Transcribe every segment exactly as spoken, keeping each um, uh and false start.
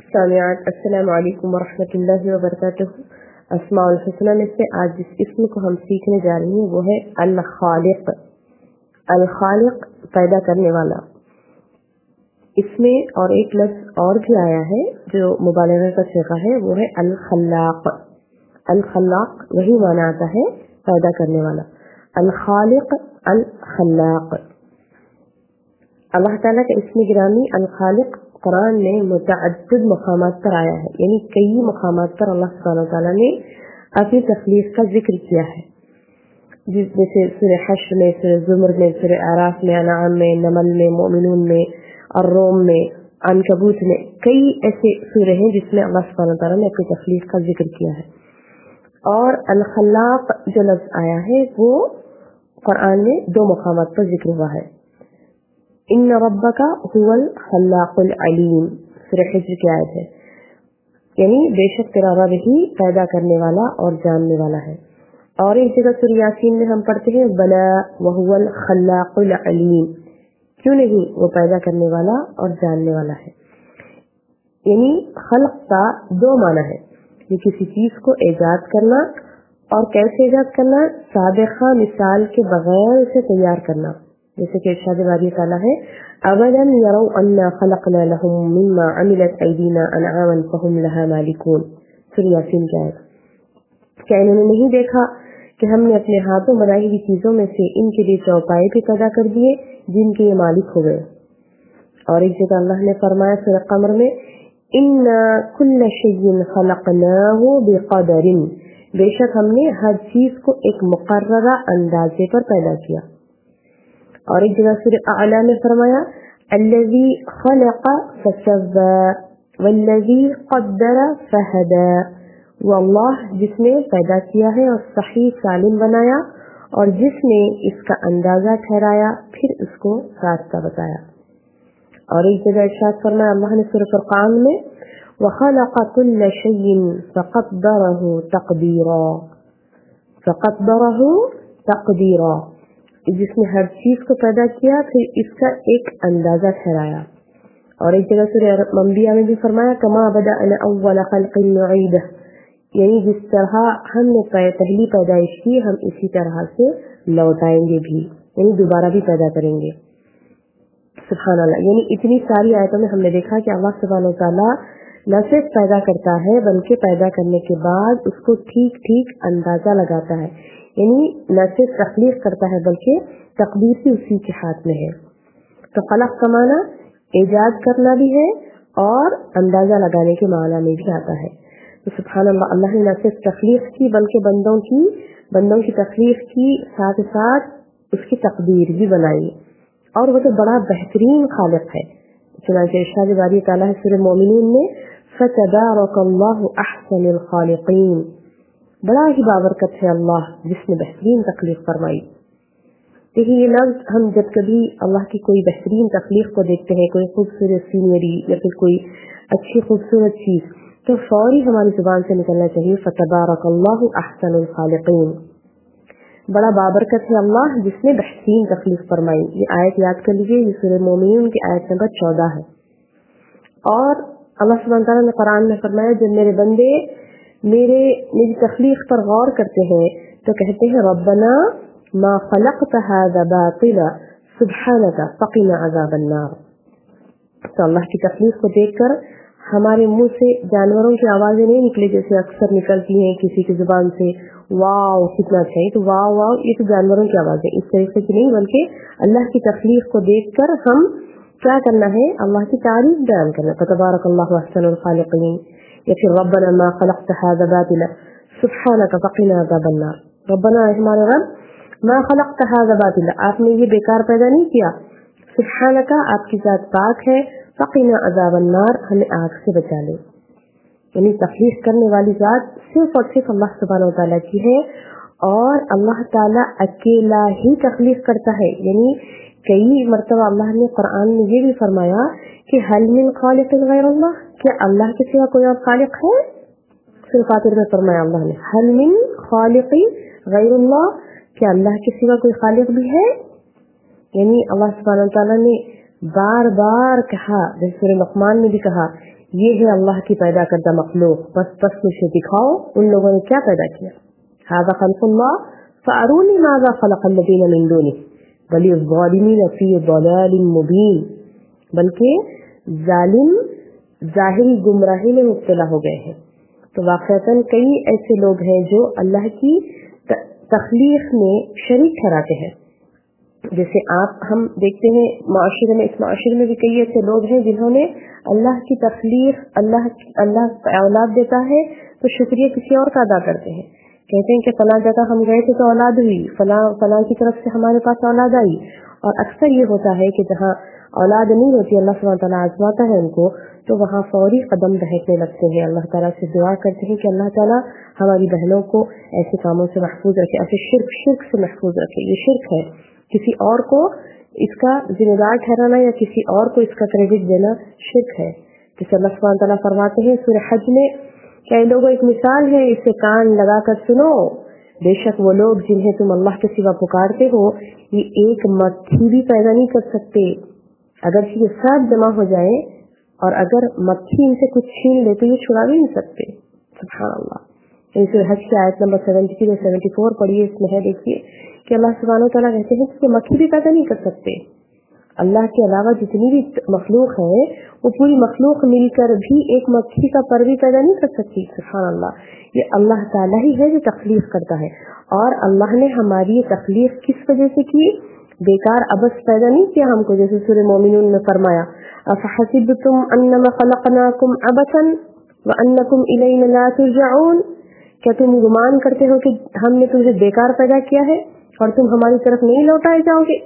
सामियात अस्सलाम वालेकुम वरहमतुल्लाहि वबरकातुहू। अस्माउल हुस्ना में से आज जिस इस्म को हम सीखने जा रहे हैं वो है अल खालिक। अल खालिक पैदा करने वाला। इसमें और एक लफ्ज और भी आया है जो मुबालगा का सिगा है, वो है अल खल्लाक। अल खल्लाक वही माना आता है पैदा करने वाला। अल खालिक अल खल्लाक। अल्लाह ताला का इस्म गिरामी अल खालिक कुरान में मुतअद्दिद मकामात पर आया है, यानी कई मकामात पर अल्लाह सुब्हानहू व तआला ने अपनी तख्लीक का जिक्र किया है, जैसे सूरह हश्र में, सूरह ज़ुमर में, सूरह आराफ में, अनआम में, नमल में, मोमिनून में और रोम में, अनकबूत में, कई ऐसे सूरह हैं जिसमें अल्लाह सुब्हानहू व तआला ने अपनी तख्लीक का जिक्र किया है। और अल खल्लाक जो लफ्ज आया है वो कुरान में दो मकामात पर जिक्र हुआ है। इन्न रब्बका हुवल खल्लाकुल अलीम, सूरह हिज्र की आयत है, यानी बेशक तेरा रब ही पैदा करने वाला और जानने वाला है। और एक जगह सूरह यासीन में हम पढ़ते हैं बला वहुवल खल्लाकुल अलीम, क्यों नहीं वो पैदा करने वाला और जानने वाला है। यानी खल्क का दो माना है, ये किसी चीज को ईजाद करना, और कैसे ईजाद करना, साबिक़ा मिसाल के बगैर उसे तैयार करना। जैसे कि इरशाद बारी ताला है अवलम यरौ अन्ना खलक़ना लहुम मिम्मा अमिलत अयदीना अनआमन फहुम लहा मालिकून, सूरह यासीन की आयत। क्या इन्होंने नहीं देखा कि हमने अपने हाथों बनाई हुई चीजों में से इनके लिए चौपाए भी पैदा कर दिए जिनके ये मालिक हो गए। और एक जगह अल्लाह ने फरमाया सूरह कमर में इन्ना कुल्ल शैइन खलक़नाहु बिक़दरिन, बेशक हमने हर चीज को एक मुकर्ररा अंदाजे पर पैदा किया। और एक जगह सूरह अअला में फरमाया अल्लज़ी खलक़ फसव्वा वल्लज़ी क़द्दर फहदा, वो अल्लाह जिसने पैदा किया है और सही सालिम बनाया, और जिसने इसका अंदाजा ठहराया फिर उसको रास्ता बताया। और एक जगह इरशाद फरमाया अल्लाह ने सूरह फुरक़ान में वख़लक़ कुल्ल शैइन फ़क़द्दरहु तक़दीरा, फ़क़द्दरहु तक़दीरा, जिसने हर चीज को पैदा किया फिर इसका एक अंदाजा ठहराया। और एक जगह सूरह अंबिया में भी फरमाया कमा बदअना अव्वल ख़ल्क़िन नुईदुहु, यानी जिस तरह हमने पहली पैदाइश की हम इसी तरह से लौटाएंगे भी, यानी दोबारा भी पैदा करेंगे। सुभान अल्लाह। यानी इतनी सारी आयतों में हमने देखा कि अल्लाह सुब्हानहू व तआला न सिर्फ पैदा करता है बल्कि पैदा करने के बाद उसको ठीक ठीक अंदाजा लगाता है, यानी न सिर्फ तख्लीक करता है बल्कि तकदीर भी उसी के हाथ में है। तो खलक का माना ईजाद करना भी है और अंदाजा लगाने के माना में भी आता है। तो सुभान अल्लाह, अल्लाह ने न सिर्फ तख्लीक की बल्कि बंदों की बंदों की तख्लीक की साथ साथ उसकी तकदीर भी बनाई, और वो तो बड़ा बेहतरीन खालिक है। चुनांचे इरशाद बारी ताला है सूरह मोमिनून में फतबारकल्लाहु अहसनुल खालिकीन, बड़ा ही बाबरकत है अल्लाह जिसने बेहतरीन तख्लीक फरमाई। देखिए ये लफ्ज हम जब कभी अल्लाह की कोई बेहतरीन तख्लीक को देखते हैं, कोई खूबसूरत सीनरी या फिर कोई अच्छी खूबसूरत चीज, तो फौरी हमारी जुबान से निकलना चाहिए फतबारकल्लाहु अहसनुल खालिकीन, बड़ा बाबरकत है अल्लाह जिसने बेहतरीन तख्लीक फरमाई। ये आयत याद कर लीजिए, ये सूरह मोमिनून की आयत नंबर चौदह है। और अल्लाह सुब्हानहू व तआला ने कुरान में फरमाया जब मेरे बंदे मेरे मेरी तख्लीक पर गौर करते हैं तो कहते हैं रब्बना मा खलक़त हाज़ा बातिला सुब्हानका फ़क़िना अज़ाबन नार। तो अल्लाह की तख्लीक को देखकर हमारे मुंह से जानवरों की आवाजें नहीं निकली जैसे अक्सर निकलती हैं किसी की जुबान से, वाव कितना अच्छा है, तो वाव वाव ये तो जानवरों की आवाजें, इस तरीके की नहीं, बल्कि अल्लाह की तख्लीक को देखकर हम क्या करना है, अल्लाह की तारीफ बयान करना। तबारकल्लाहु अहसनुल खालिकीन, या फिर रब्बना मा खलक़त हाज़ा बातिला सुब्हानका फ़क़िना अज़ाबन नार, रब्बना हमारे रब मा खलक़त हाज़ा बातिला, आपने ये बेकार पैदा नहीं किया, सुब्हानका आपकी जात पाक है, फ़क़िना अज़ाबन नार हमें आग से बचा ले। यानी तख्लीक करने वाली जात सिर्फ और सिर्फ अल्लाह सुब्हानहू व तआला की है, और अल्लाह ताला अकेला ही तख्लीक करता है। यानी कई मर्तबा अल्लाह ने कुरान में ये भी फरमाया कि हल मिन खालिक़िन गैरुल्लाह, क्या अल्लाह के सिवा कोई और खालिक है। सूरह फातिर में फरमाया अल्लाह ने हल मिन खालिक़िन गैरुल्लाह, क्या अल्लाह के सिवा कोई खालिक भी है। यानी अल्लाह सुब्हानहू व तआला ने बार बार कहा, जैसे सूरह लुक़मान में भी कहा یہ ہے اللہ کی پیدا کردہ مخلوق، بس بس مجھے دکھاؤ ان لوگوں نے کیا پیدا کیا. ھذا خلق اللہ فارونی ماذا خلق الذین من دونہ بل الظالمین فی ضلال مبین. بلکہ ظالم ظاہری گمراہی میں مبتلا ہو گئے ہیں. تو واقعتاً کئی ایسے لوگ ہیں جو اللہ کی تخلیق میں شریک ٹھہراتے ہیں. جیسے آپ ہم دیکھتے ہیں معاشرے میں، اس معاشرے میں بھی کئی ایسے لوگ ہیں جنہوں نے اللہ کی تخلیق، اللہ اللہ اولاد دیتا ہے تو شکریہ کسی اور کا ادا کرتے ہیں. کہتے ہیں کہ فلاں جگہ ہم گئے تھے تو اولاد ہوئی، فلاں فلاں کی طرف سے ہمارے پاس اولاد آئی. اور اکثر یہ ہوتا ہے کہ جہاں اولاد نہیں ہوتی، اللہ سبحانہ تعالیٰ آزماتا ہے ان کو، تو وہاں فوری قدم بہتنے لگتے ہیں. اللہ تعالیٰ سے دعا کرتے ہیں کہ اللہ تعالیٰ ہماری بہنوں کو ایسے کاموں سے محفوظ رکھے، ایسے شرک شرک سے محفوظ رکھے. یہ شرک ہے، کسی اور کو اس کا ذمہ دار ٹھہرانا یا کسی اور کو اس کا کریڈٹ دینا شرک ہے. جیسے اللہ سبحانہ تعالیٰ فرماتے ہیں سورہ حج میں کہ اے لوگوں ایک مثال ہے، اس سے کان لگا کر سنو. بے شک وہ لوگ جنہیں تم اللہ کے سوا پکارتے ہو یہ ایک مکھی بھی پیدا نہیں کر سکتے، اگر یہ سب جمع ہو جائے اور اگر مکھی ان سے کچھ چھین لے تو یہ چھڑا بھی نہیں سکتے. سبحان اللہ. سورہ حج کی آیت نمبر سیونٹی تھری اور سیونٹی فور پڑھیے، اس میں ہے دیکھیے کہ اللہ سبحانہ تعالیٰ کہتے ہیں کہ مکھی بھی پیدا نہیں کر سکتے. اللہ کے علاوہ جتنی بھی مخلوق ہے وہ پوری مخلوق مل کر بھی ایک مکھی کا پر بھی پیدا نہیں کر سکتی. سبحان اللہ. یہ اللہ تعالیٰ ہی ہے جو تخلیق کرتا ہے، اور اللہ نے ہماری یہ تخلیق کس وجہ سے کی؟ بیکار ابس پیدا نہیں کیا ہم کو. جیسے سورہ مومنون میں فرمایا افحسبتم انما خلقناکم عبثا وانکم الینا لا ترجعون. کیا تم گمان کرتے ہو کہ ہم نے تمہیں بیکار پیدا کیا ہے اور تم ہماری طرف نہیں لوٹائے جاؤ گے؟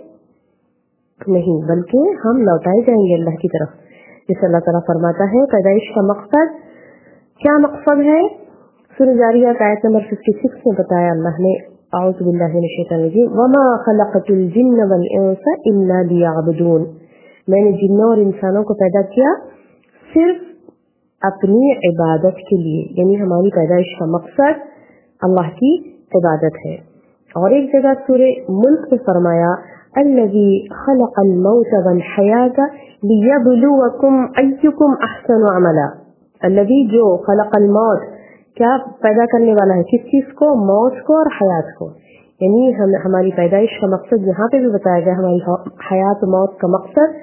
نہیں، بلکہ ہم لوٹائے جائیں گے اللہ کی طرف. جیسے اللہ تعالیٰ فرماتا ہے پیدائش کا مقصد کیا مقصد ہے؟ سورہ جاریات آیت نمبر چھپن میں بتایا اللہ نے، اعوذ باللہ من الشیطان الرجیم وما خلقت الجن والانس الا لیعبدون. میں نے جنوں اور انسانوں کو پیدا کیا صرف اپنی عبادت کے لیے، یعنی ہماری پیدائش کا مقصد اللہ کی عبادت ہے. اور ایک جگہ سورہ ملک میں فرمایا الذی خلق الموت والحیاة لیبلوکم ایکم احسن عملا. الذی جو خلق الموت، کیا پیدا کرنے والا ہے، کس چیز کو؟ موت کو اور حیات کو. یعنی ہم ہماری پیدائش کا مقصد یہاں پہ بھی بتایا گیا، ہماری حیات و موت کا مقصد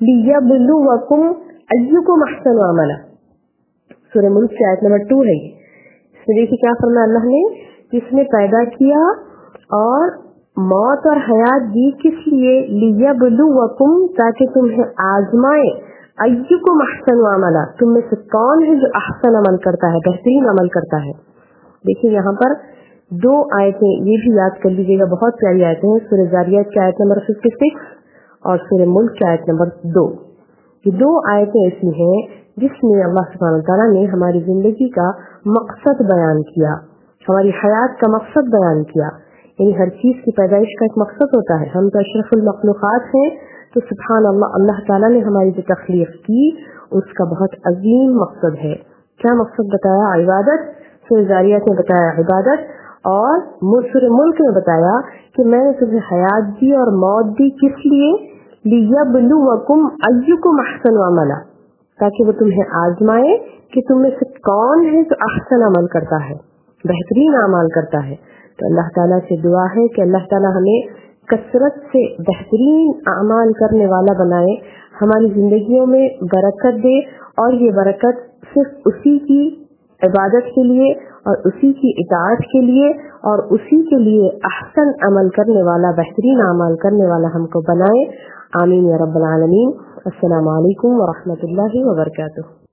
لیبلوکم ایکم احسن عملا. سورہ ملک کی آیت نمبر ٹو ہے. اس میں دیکھیے کیا فرمایا اللہ نے، جس نے پیدا کیا اور موت اور حیات دی کس لیے؟ لیبلوکم، تاکہ تمہیں آزمائے، ایکم احسن عملا، تم میں سے کون ہے جو احسن عمل کرتا ہے، بہترین عمل کرتا ہے. دیکھیں یہاں پر دو آیتیں یہ بھی یاد کر لیجیے گا، بہت پیاری آیتیں ہیں. سورہ جاریات کی آیت نمبر ففٹی سکس اور سورہ ملک کی آیت نمبر دو. یہ دو آیتیں ایسی ہیں جس میں اللہ سبحانہ تعالیٰ نے ہماری زندگی کا مقصد بیان کیا، ہماری حیات کا مقصد بیان کیا. یعنی ہر چیز کی پیدائش کا ایک مقصد ہوتا ہے. ہم تو اشرف المخلوقات ہیں، تو سبحان اللہ اللہ تعالیٰ نے ہماری جو تخلیق کی اس کا بہت عظیم مقصد ہے. کیا مقصد بتایا؟ عبادت. سورہ جاریات میں بتایا عبادت، اور سورہ ملک میں بتایا کہ میں نے تمہیں حیات دی اور موت دی کس لیے؟ لیبلوکم ایکم احسن عملا، تاکہ وہ تمہیں آزمائے کہ تم میں سے کون ہے جو احسن عمل کرتا ہے، بہترین اعمال کرتا ہے. تو اللہ تعالیٰ سے دعا ہے کہ اللہ تعالیٰ ہمیں کثرت سے بہترین اعمال کرنے والا بنائے، ہماری زندگیوں میں برکت دے، اور یہ برکت صرف اسی کی عبادت کے لیے اور اسی کی اطاعت کے لیے اور اسی کے لیے احسن عمل کرنے والا، بہترین اعمال کرنے والا ہم کو بنائے. آمین یا رب العالمین. السلام علیکم ورحمۃ اللہ وبرکاتہ.